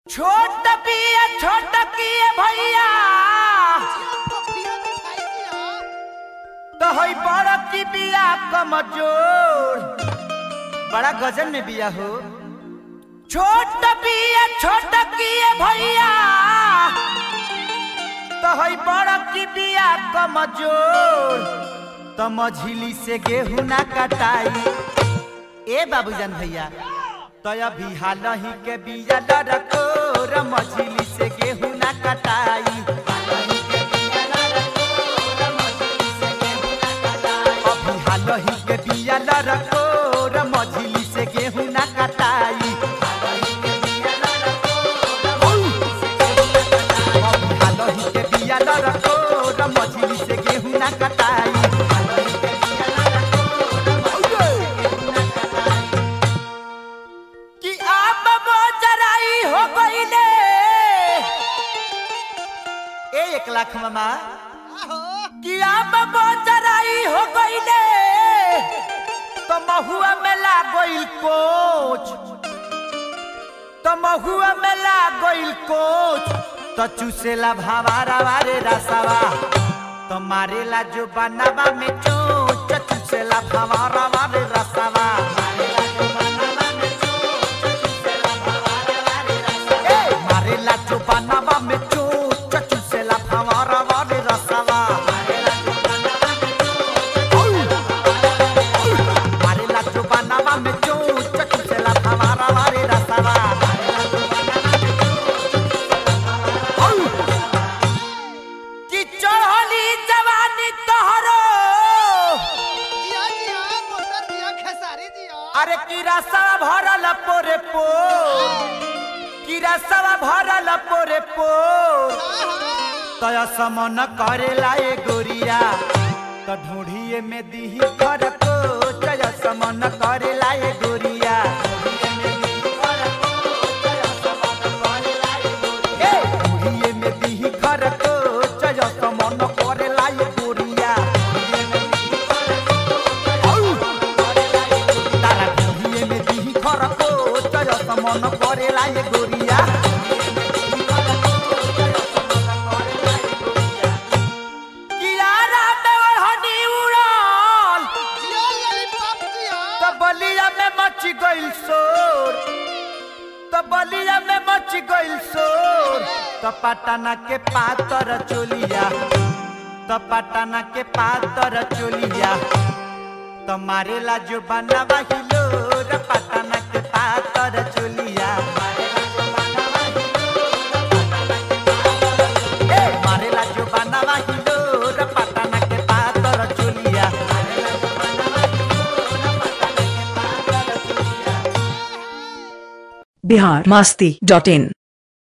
छोट पिया छोट किए भैया तो हई बड़ की बिया कमजोर बड़ा गजन में बिया हो। छोट पिया छोट किए भैया तो हई बड़ की बिया कमजोर तो मझिली से गेहूं ना कटाई। ए बाबूजान भैया तो अभी हाल ही के बिया लड़कोर मझिली से गेहूं ना कटाई। अभी हाल ही के बिया लड़कोर मझिली से गेहूं ना कटाई। अभी हाल ही के बिया लड़कोर मझिली से गेहूं ना कटाई। एक लाख मामा किया बचराई हो गईले तो महुआ में लागल कोच तो महुआ में लागल कोच तो चूसेला भावारा वारे रसावा तो मारेला जो बनावा में चोच चूसेला भावारा वारे रसावा मारेला जो बनावा में अरे किरासा भरल पोरे पोर किरासा भरल पोरे पोर तया समन करेला ए गोरिया तो ढूंढिए में दीही घर को तया समन करेला ए गोरिया ढूंढिए में दीही घर को तया समन करेला ए गोरिया मन करेला ये गोरिया कियारा में हनी उड़ाल तो बलिया में मच गइल शोर तो बलिया में मच गइल शोर तो पटना के पातर चोलिया तो पटना के पातर चोलिया तो मारेला जो बनावा हिलोर पटना के पातर चोलिया मारेला जो बनावा हिलोर पटना के पातर चोलिया। बिहार मस्ती.in